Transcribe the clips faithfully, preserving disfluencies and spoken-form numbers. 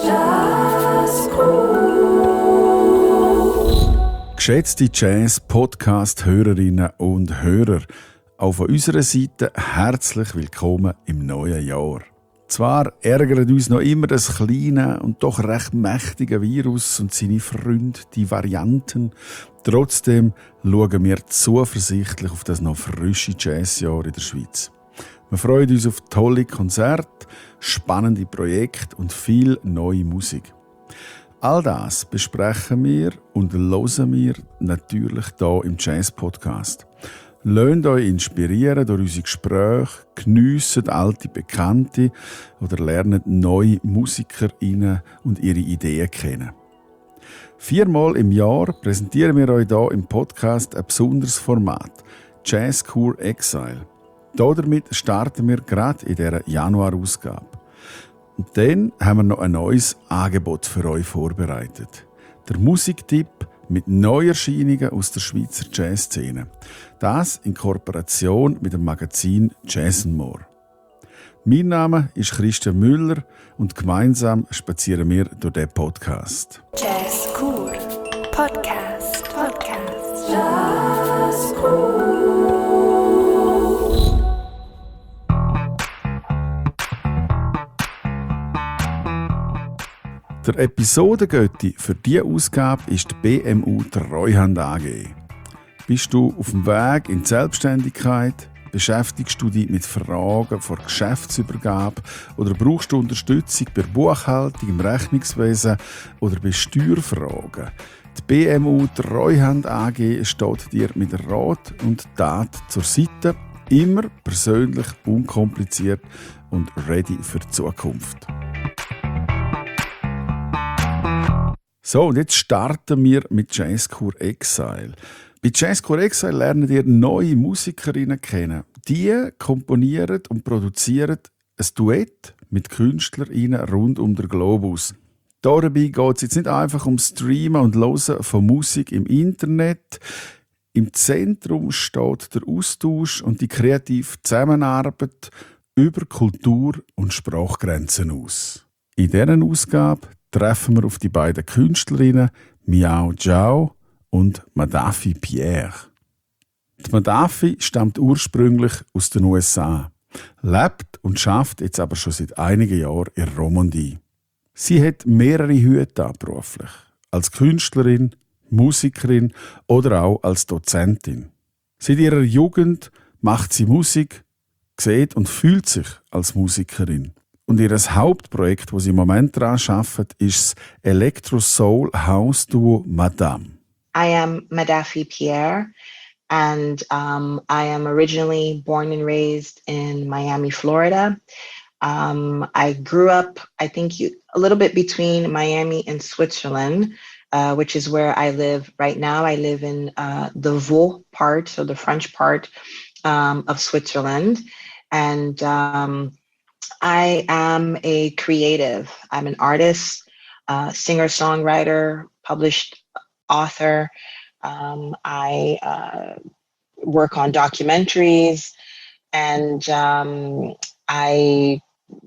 Geschätzte Jazz-Podcast-Hörerinnen und Hörer, auch von unserer Seite herzlich willkommen im neuen Jahr. Zwar ärgert uns noch immer das kleine und doch recht mächtige Virus und seine Freunde, die Varianten. Trotzdem schauen wir zuversichtlich auf das noch frische Jazzjahr in der Schweiz. Wir freuen uns auf tolle Konzerte, spannende Projekte und viel neue Musik. All das besprechen wir und hören wir natürlich hier im Jazz-Podcast. Lasst euch inspirieren durch unsere Gespräche, geniessen alte Bekannte oder lernt neue MusikerInnen und ihre Ideen kennen. Viermal im Jahr präsentieren wir euch hier im Podcast ein besonderes Format, Jazzcore Exile. Damit starten wir gerade in dieser Januar-Ausgabe. Und dann haben wir noch ein neues Angebot für euch vorbereitet. Der Musiktipp mit Neuerscheinungen aus der Schweizer Jazzszene. Das in Kooperation mit dem Magazin Jazz and More. Mein Name ist Christian Müller und gemeinsam spazieren wir durch den Podcast. Jazzcore Podcast. Podcast. Jazzcore. Der Episodengötti für diese Ausgabe ist die B M U Treuhand A G. Bist du auf dem Weg in die Selbstständigkeit? Beschäftigst du dich mit Fragen vor Geschäftsübergabe oder brauchst du Unterstützung bei Buchhaltung, im Rechnungswesen oder bei Steuerfragen? Die B M U Treuhand A G steht dir mit Rat und Tat zur Seite, immer persönlich, unkompliziert und ready für die Zukunft. So, und jetzt starten wir mit Jazzcore Exile. Bei Jazzcore Exile lernen ihr neue Musikerinnen kennen. Die komponieren und produzieren ein Duett mit KünstlerInnen rund um den Globus. Dabei geht es jetzt nicht einfach um Streamen und Hören von Musik im Internet. Im Zentrum steht der Austausch und die kreative Zusammenarbeit über Kultur- und Sprachgrenzen aus. In dieser Ausgabe treffen wir auf die beiden Künstlerinnen Miao Zhao und Madafi Pierre. Die Madafi stammt ursprünglich aus den U S A, lebt und schafft jetzt aber schon seit einigen Jahren in Romandie. Sie hat mehrere Hüte an beruflich, als Künstlerin, Musikerin oder auch als Dozentin. Seit ihrer Jugend macht sie Musik, sieht und fühlt sich als Musikerin. Und ihr Hauptprojekt, das sie im Moment daran arbeitet, ist das Electro-Soul-House-Duo Madame. I am Madafi Pierre, and um, I am originally born and raised in Miami, Florida. Um, I grew up, I think, you, a little bit between Miami and Switzerland, uh, which is where I live right now. I live in uh, the Vaud part, so the French part um, of Switzerland. And um, I am a creative. I'm an artist, uh, singer-songwriter, published author. Um, I uh, work on documentaries, and um, I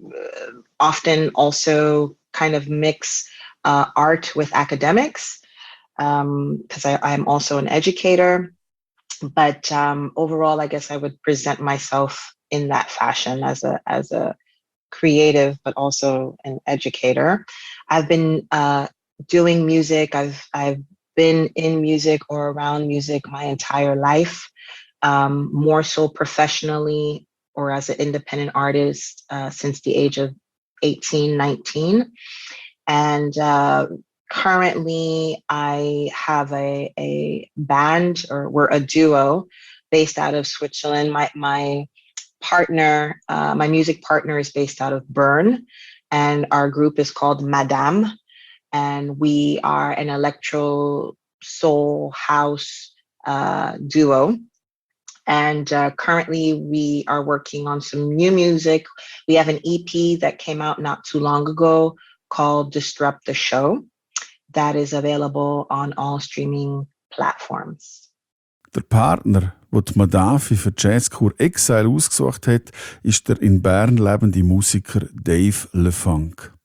often also kind of mix uh, art with academics, because um, I'm also an educator. But um, overall, I guess I would present myself in that fashion as a as a creative, but also an educator. I've been uh, doing music. I've I've been in music or around music my entire life, um, more so professionally or as an independent artist uh, since the age of eighteen, nineteen. And uh, currently I have a, a band, or we're a duo based out of Switzerland. My, my partner, uh, my music partner is based out of Bern, and our group is called Madame, and we are an electro soul house uh, duo. And uh, currently we are working on some new music. We have an E P that came out not too long ago called Disrupt the Show that is available on all streaming platforms. Der Partner, den die Madafi für Jazzcore Exile ausgesucht hat, ist der in Bern lebende Musiker Dave LeFunk.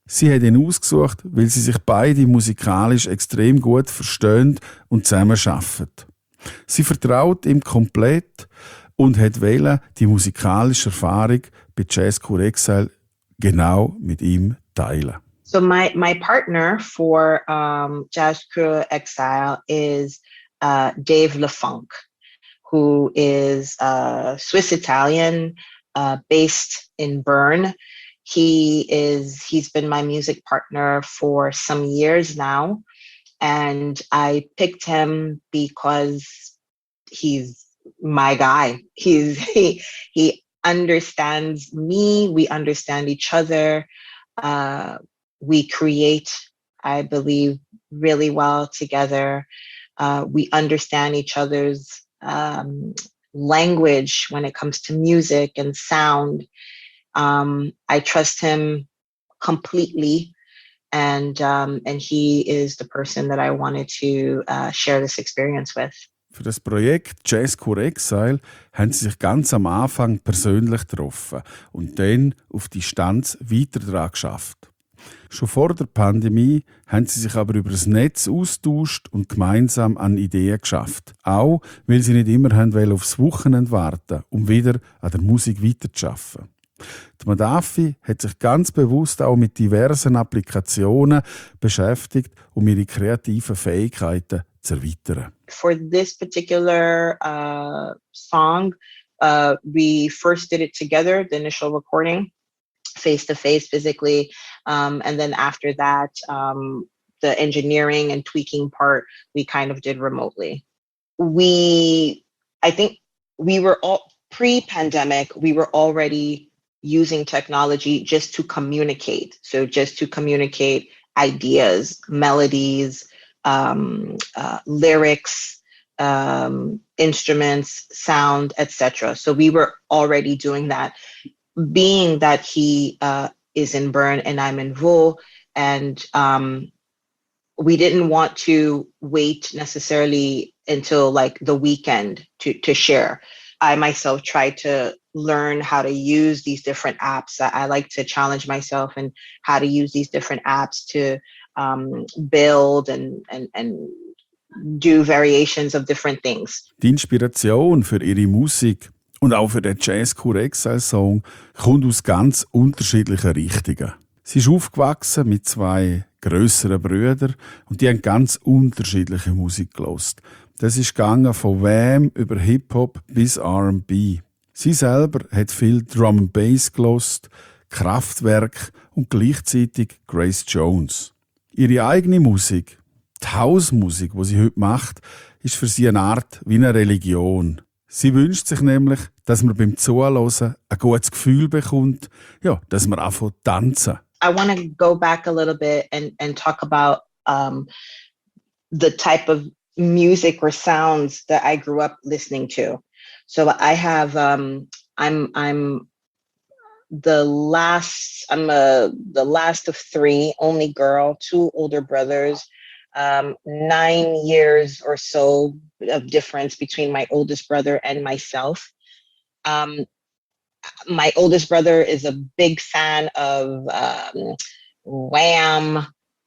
Sie hat ihn ausgesucht, weil sie sich beide musikalisch extrem gut verstehen und zusammen arbeiten. Sie vertraut ihm komplett und hat wählen, die musikalische Erfahrung bei Jazz Cour Exile genau mit ihm teilen. So my my partner for um, Jazz Cour Exile is uh, Dave LeFunk, who is uh, Swiss Italian, uh, based in Bern. He is he's been my music partner for some years now, and I picked him because he's my guy. He's he he understands me. We understand each other. Uh, we create, I believe, really well together. Uh, we understand each other's um, language when it comes to music and sound. Um, I trust him completely, and um, and he is the person that I wanted to uh, share this experience with. Für das Projekt Jazz Cour Exile haben sie sich ganz am Anfang persönlich getroffen und dann auf Distanz weiter daran geschafft. Schon vor der Pandemie haben sie sich aber über das Netz austauscht und gemeinsam an Ideen geschafft. Auch, weil sie nicht immer haben aufs Wochenende warten, um wieder an der Musik weiterzuarbeiten. Die Madafi hat sich ganz bewusst auch mit diversen Applikationen beschäftigt, um ihre kreativen Fähigkeiten zu erweitern. For this particular uh, song, uh, we first did it together, the initial recording, face to face physically. Um, and then after that, um, the engineering and tweaking part, we kind of did remotely. We, I think we were all pre-pandemic, we were already using technology just to communicate. So just to communicate ideas, melodies, um, uh, lyrics, um, instruments, sound, et cetera. So we were already doing that. Being that he uh, is in Bern and I'm in Vaud, and um, we didn't want to wait necessarily until like the weekend to, to share. I myself tried to learn how to use these different apps. I, I like to challenge myself in how to use these different apps to um, build and, and, and do variations of different things. Die Inspiration für ihre Musik und auch für den Jazz Cour Exile Song kommt aus ganz unterschiedlichen Richtungen. Sie ist aufgewachsen mit zwei grösseren Brüdern und die haben ganz unterschiedliche Musik gehört. Das ist gegangen von Wham über Hip-Hop bis R and B. Sie selber hat viel Drum and Bass gehört, Kraftwerk und gleichzeitig Grace Jones. Ihre eigene Musik, die Hausmusik, die sie heute macht, ist für sie eine Art wie eine Religion. Sie wünscht sich nämlich, dass man beim Zuhören ein gutes Gefühl bekommt, ja, dass man anfängt zu tanzen. I want to go back a little bit and, and talk about um, the type of music or sounds that I grew up listening to. So I have, um, I'm, I'm the last, I'm a, the last of three, only girl, two older brothers, um, nine years or so of difference between my oldest brother and myself. Um, my oldest brother is a big fan of um, Wham,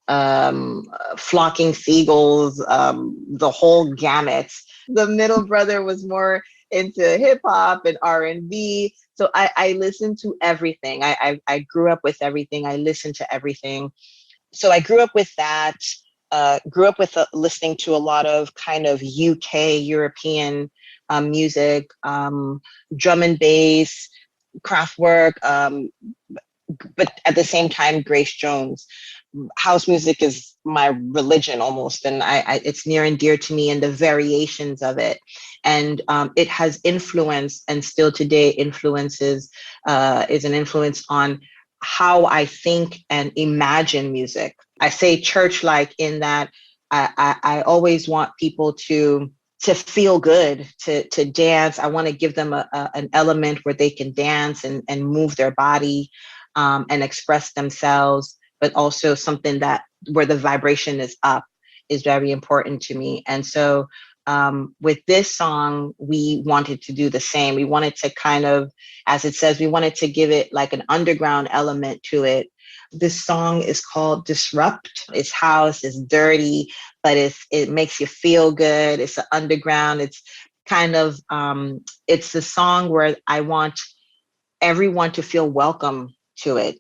um, Flocking Seagulls, um, the whole gamut. The middle brother was more into hip hop and R and B. So I, I listened to everything. I, I, I grew up with everything. I listened to everything. So I grew up with that. Uh, grew up with uh, listening to a lot of kind of U K, European um, music, um, drum and bass, Kraftwerk, um, but at the same time, Grace Jones. House music is my religion almost, and I, I, it's near and dear to me, and the variations of it. And um, it has influenced, and still today influences, uh, is an influence on how I think and imagine music. I say church-like in that I, I, I always want people to to feel good, to to dance. I want to give them a, a, an element where they can dance and, and move their body um, and express themselves, but also something that where the vibration is up is very important to me. And so um, with this song, we wanted to do the same. We wanted to kind of, as it says, we wanted to give it like an underground element to it, This song is called Disrupt. It's house, it's dirty, but it's it makes you feel good. It's an underground. It's kind of um, it's the song where I want everyone to feel welcome to it.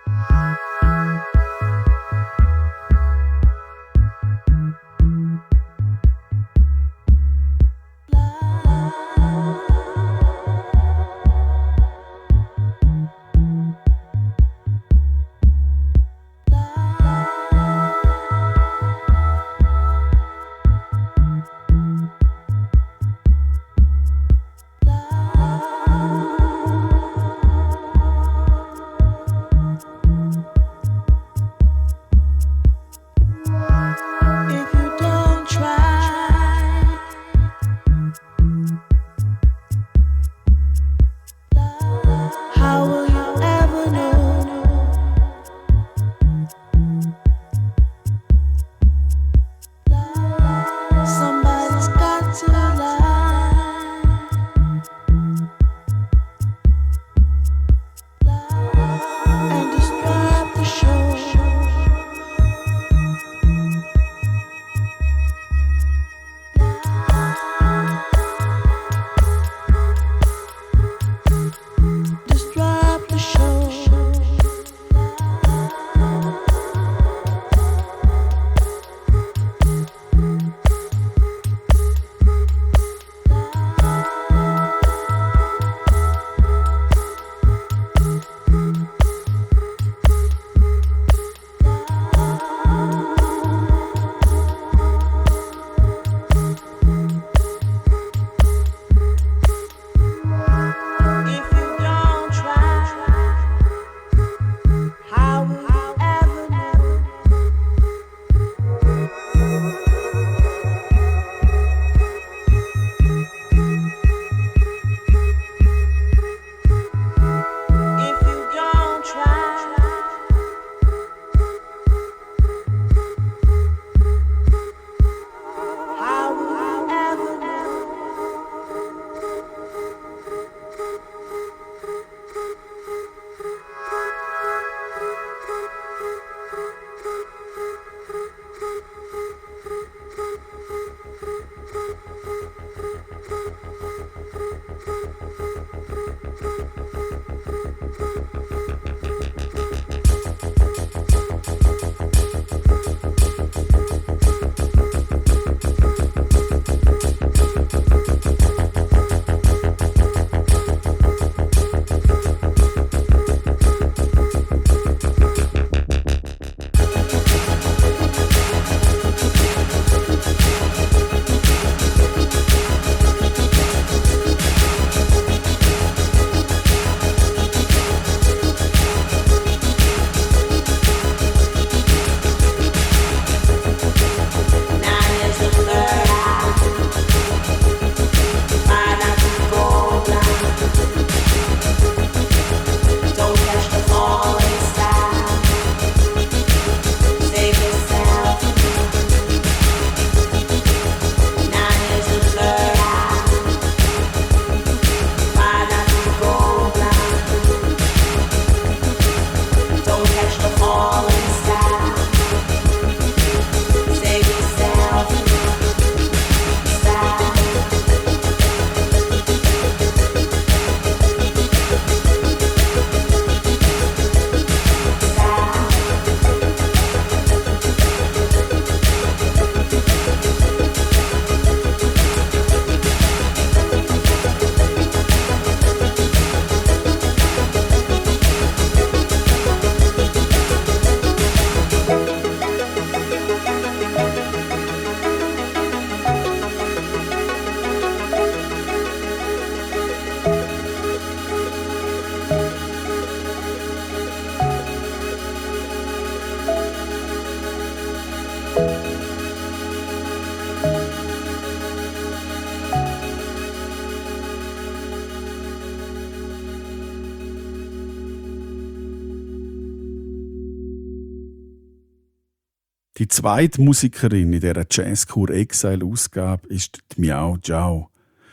Die zweite Musikerin in dieser Jazzkur Exile-Ausgabe ist die Miao Zhao.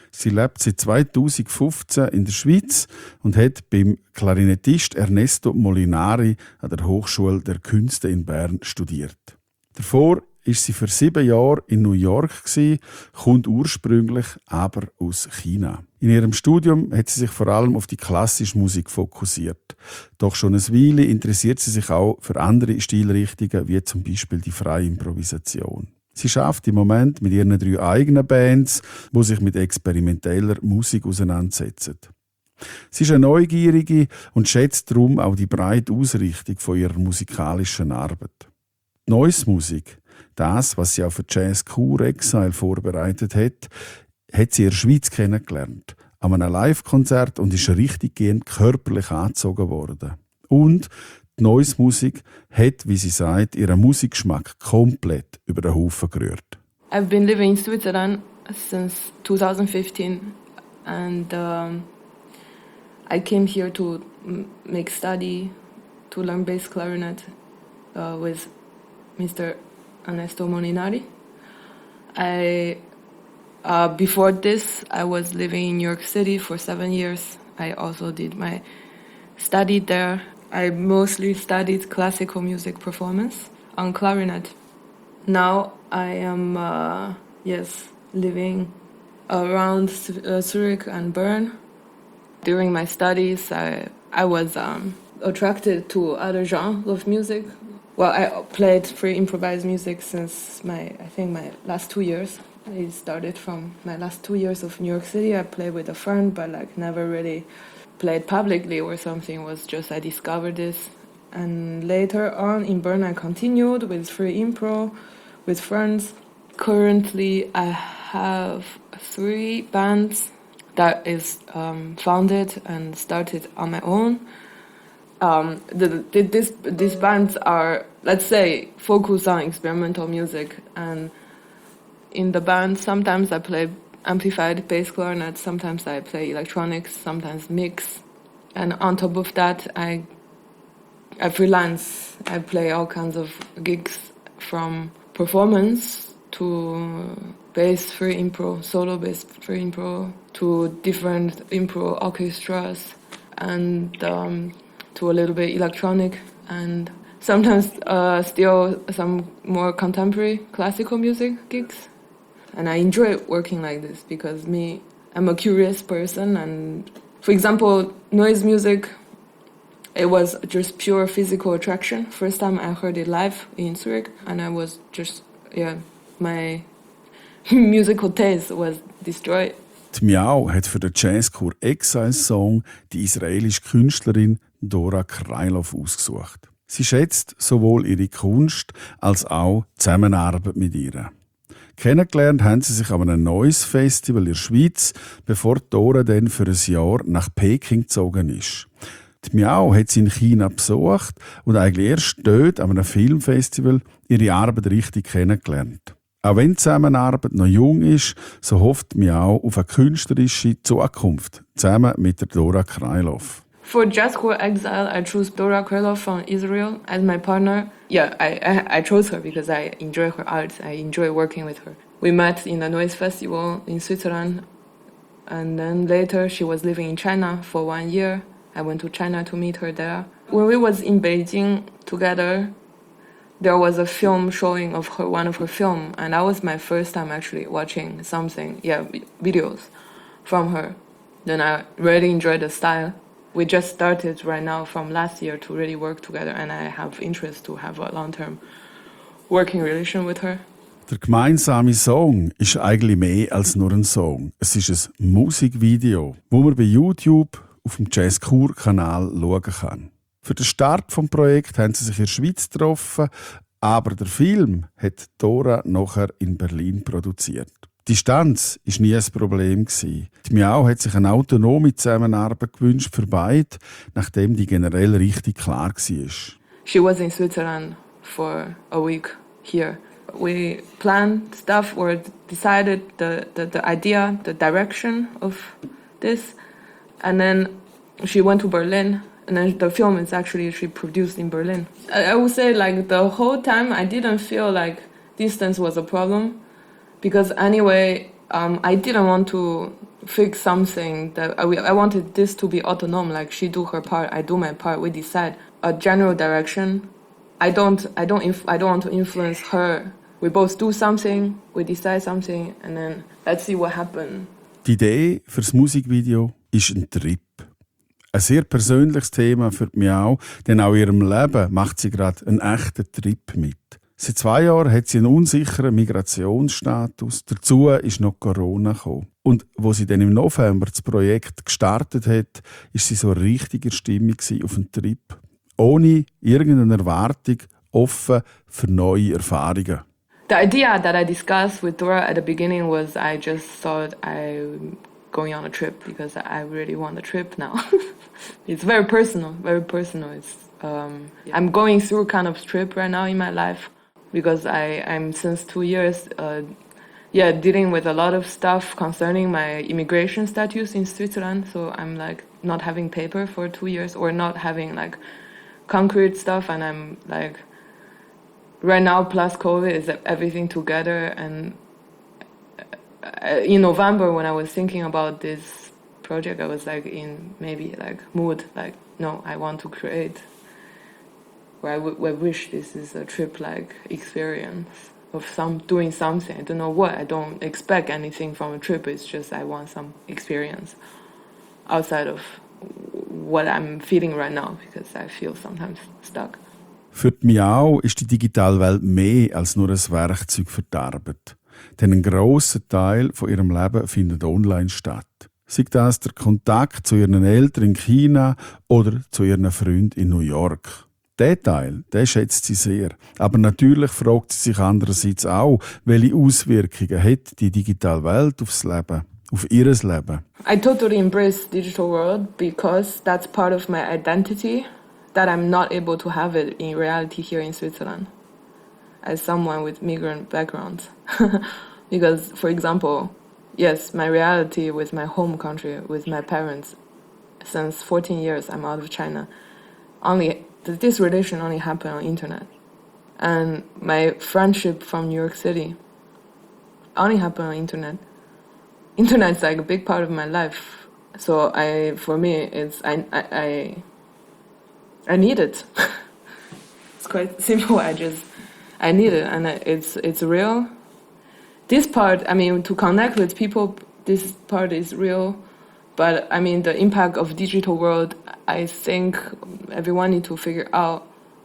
Sie lebt seit zweitausendfünfzehn in der Schweiz und hat beim Klarinettist Ernesto Molinari an der Hochschule der Künste in Bern studiert. Davor war sie für sieben Jahre in New York, kommt ursprünglich aber aus China. In ihrem Studium hat sie sich vor allem auf die klassische Musik fokussiert. Doch schon eine Weile interessiert sie sich auch für andere Stilrichtungen, wie zum Beispiel die freie Improvisation. Sie schafft im Moment mit ihren drei eigenen Bands, die sich mit experimenteller Musik auseinandersetzen. Sie ist eine Neugierige und schätzt darum auch die breite Ausrichtung von ihrer musikalischen Arbeit. Die Noise Musik, das, was sie auch für Jazz Cour Exile vorbereitet hat, hat sie in der Schweiz kennengelernt, an einem Live-Konzert und ist richtiggehend körperlich angezogen worden. Und die Noise Musik hat, wie sie sagt, ihren Musikgeschmack komplett über den Haufen gerührt. I've been living in Switzerland since twenty fifteen and um, I came here to make study, to learn bass clarinet uh, with Mister Ernesto Molinari. I, uh, before this, I was living in New York City for seven years. I also did my study there. I mostly studied classical music performance on clarinet. Now I am, uh, yes, living around uh, Zurich and Bern. During my studies, I, I was um, attracted to other genres of music. Well, I played free improvised music since my, I think, my last two years. I started from my last two years of New York City. I played with a friend, but like never really played publicly or something. It was just I discovered this. And later on in Bern, I continued with free impro, with friends. Currently, I have three bands that is um, founded and started on my own. Um, the, the, this, these bands are, let's say, focused on experimental music. And in the band, sometimes I play amplified bass clarinet, sometimes I play electronics, sometimes mix. And on top of that, I, I freelance. I play all kinds of gigs, from performance to bass free impro, solo bass free impro, to different impro orchestras, and um, to a little bit electronic, and sometimes uh, still some more contemporary classical music gigs. And I enjoy working like this because me, I'm a curious person, and for example, noise music, it was just pure physical attraction. First time I heard it live in Zurich, and I was just, yeah, my musical taste was destroyed. Die Miau hat für den Jazzchor Exile Song die israelische Künstlerin Dora Krylov ausgesucht. Sie schätzt sowohl ihre Kunst als auch die Zusammenarbeit mit ihr. Kennengelernt haben sie sich an einem Noise Festival in der Schweiz, bevor Dora dann für ein Jahr nach Peking gezogen ist. Die Miau hat sie in China besucht und eigentlich erst dort an einem Filmfestival ihre Arbeit richtig kennengelernt. Auch wenn die Zusammenarbeit noch jung ist, so hofft Miau auf eine künstlerische Zukunft, zusammen mit der Dora Krylov. For Jazzchor Exile, I chose Dora Krylov from Israel as my partner. Yeah, I, I I chose her because I enjoy her art. I enjoy working with her. We met in a noise festival in Switzerland, and then later she was living in China for one year. I went to China to meet her there. When we was in Beijing together, there was a film showing of her, one of her film, and that was my first time actually watching something, yeah, videos from her. Then I really enjoyed the style. We just started right now from last year to really work together, and I have interest to have a long-term working relation with her. Der gemeinsame Song ist eigentlich mehr als nur ein Song. Es ist ein Musikvideo, wo man bei YouTube auf dem Jazz Cour-Kanal schauen kann. Für den Start des Projekts haben sie sich in der Schweiz getroffen, aber der Film hat Dora nachher in Berlin produziert. Die Distanz war nie ein Problem. Die Miau hat sich eine autonome Zusammenarbeit gewünscht für beide, nachdem die generell richtig klar war. She was in Switzerland for a week here. We planned stuff or decided the, the, the idea, the direction of this. And then she went to Berlin. And then the film is actually she produced in Berlin. I, I would say like the whole time I didn't feel like distance was a problem. Because anyway, um, I didn't want to fix something that I, I wanted this to be autonomous. Like she do her part, I do my part. We decide a general direction. I don't, I don't, inf- I don't want to influence her. We both do something, we decide something, and then let's see what happens. Die Idee für das Musikvideo ist ein Trip. Ein sehr persönliches Thema für Miao, denn auch in ihrem Leben macht sie gerade einen echten Trip mit. Seit zwei Jahren hat sie einen unsicheren Migrationsstatus. Dazu ist noch Corona gekommen. Und wo sie dann im November das Projekt gestartet hat, ist sie so richtig in Stimmung auf einen Trip. Ohne irgendeine Erwartung, offen für neue Erfahrungen. The idea that I discussed with Dora at the beginning was I just thought I'm going on a trip because I really want a trip now. It's very personal, very personal. It's, um, I'm going through kind of trip right now in my life because I, I'm since two years uh, yeah, dealing with a lot of stuff concerning my immigration status in Switzerland. So I'm like not having paper for two years or not having like concrete stuff, and I'm like right now plus COVID is everything together. And in November when I was thinking about this project, I was like in maybe like mood like no, I want to create, or I, w- I wish this is a trip like experience of some doing something. I don't know what. I don't expect anything from a trip. It's just I want some experience outside of what I'm feeling right now because I feel sometimes stuck. Für die Miao ist die digitale Welt mehr als nur ein Werkzeug für die Arbeit. Denn ein grosser Teil von ihrem Leben findet online statt. Sei das der Kontakt zu ihren Eltern in China oder zu ihren Freunden in New York. Der Teil, den schätzt sie sehr. Aber natürlich fragt sie sich andererseits auch, welche Auswirkungen hat die digitale Welt aufs Leben, auf ihr Leben. I totally embrace digital world because that's part of my identity that I'm not able to have it in reality here in Switzerland as someone with migrant background. Because, for example, yes, my reality with my home country, with my parents, since fourteen years I'm out of China, only this relation only happened on internet. And my friendship from New York City only happened on internet. Internet's like a big part of my life. So I, for me, it's I I I, I need it. It's quite simple. I just I need it, and it's it's real. This part, I mean, to connect with people, this part is real. But I mean, the impact of digital world, I think everyone need to figure out,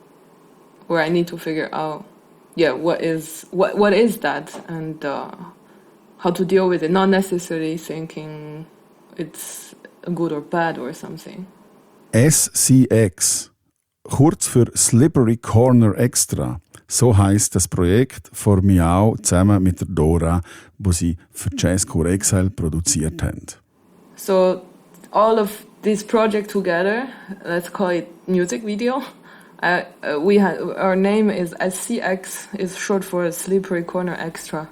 or I need to figure out, yeah, what is what what is that, and uh, how to deal with it. Not necessarily thinking it's good or bad or something. S C X, kurz für Slippery Corner Extra. So heisst das Projekt von Miao zusammen mit der Dora, wo sie für Jazzcore Exile produziert haben. So all of this project together, let's call it music video. Uh, uh, we ha- our name is S C X, is short for Slippery Corner Extra.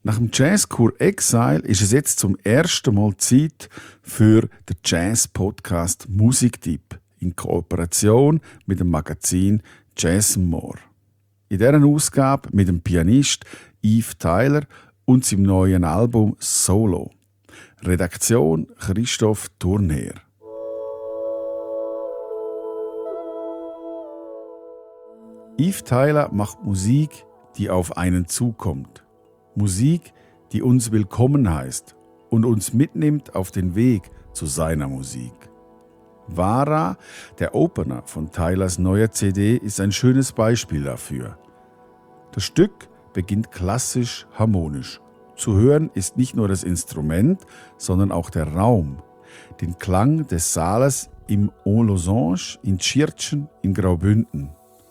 Nach dem Jazzkur Exile ist es jetzt zum ersten Mal Zeit für den Jazz-Podcast Musiktipp in Kooperation mit dem Magazin Jazz and More. In dieser Ausgabe mit dem Pianist Yves Tyler und seinem neuen Album Solo. Redaktion Christoph Thurnherr. Yves Tyler macht Musik, die auf einen zukommt. Musik, die uns willkommen heißt und uns mitnimmt auf den Weg zu seiner Musik. Vara, der Opener von Tylers neuer C D, ist ein schönes Beispiel dafür. Das Stück beginnt klassisch harmonisch. Zu hören ist nicht nur das Instrument, sondern auch der Raum, den Klang des Saales im En Losange, in Tschirtschen, in Graubünden.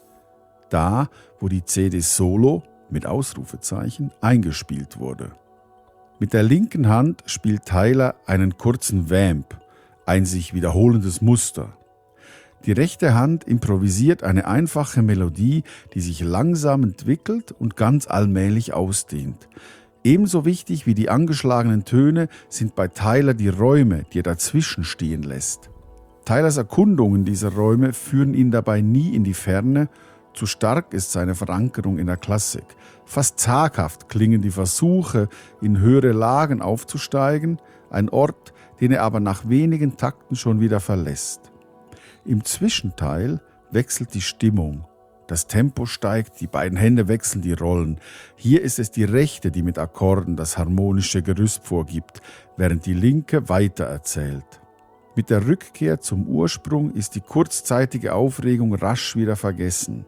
Da, wo die C D Solo mit Ausrufezeichen eingespielt wurde. Mit der linken Hand spielt Tyler einen kurzen Vamp, ein sich wiederholendes Muster. Die rechte Hand improvisiert eine einfache Melodie, die sich langsam entwickelt und ganz allmählich ausdehnt. Ebenso wichtig wie die angeschlagenen Töne sind bei Tyler die Räume, die er dazwischen stehen lässt. Tylers Erkundungen dieser Räume führen ihn dabei nie in die Ferne. Zu stark ist seine Verankerung in der Klassik. Fast zaghaft klingen die Versuche, in höhere Lagen aufzusteigen, ein Ort, den er aber nach wenigen Takten schon wieder verlässt. Im Zwischenteil wechselt die Stimmung. Das Tempo steigt, die beiden Hände wechseln die Rollen. Hier ist es die rechte, die mit Akkorden das harmonische Gerüst vorgibt, während die linke weitererzählt. Mit der Rückkehr zum Ursprung ist die kurzzeitige Aufregung rasch wieder vergessen.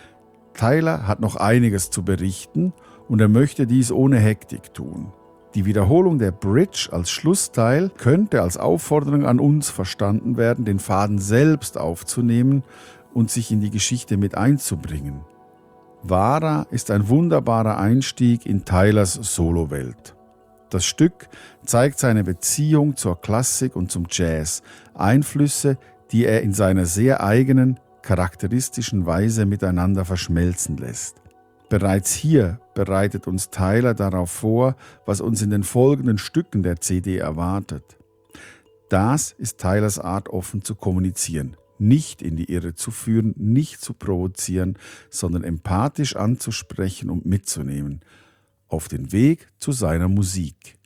Tyler hat noch einiges zu berichten und er möchte dies ohne Hektik tun. Die Wiederholung der Bridge als Schlussteil könnte als Aufforderung an uns verstanden werden, den Faden selbst aufzunehmen und sich in die Geschichte mit einzubringen. Vara ist ein wunderbarer Einstieg in Tylers Solowelt. Das Stück zeigt seine Beziehung zur Klassik und zum Jazz, Einflüsse, die er in seiner sehr eigenen, charakteristischen Weise miteinander verschmelzen lässt. Bereits hier bereitet uns Tyler darauf vor, was uns in den folgenden Stücken der C D erwartet. Das ist Tylers Art, offen zu kommunizieren, nicht in die Irre zu führen, nicht zu provozieren, sondern empathisch anzusprechen und mitzunehmen, auf den Weg zu seiner Musik.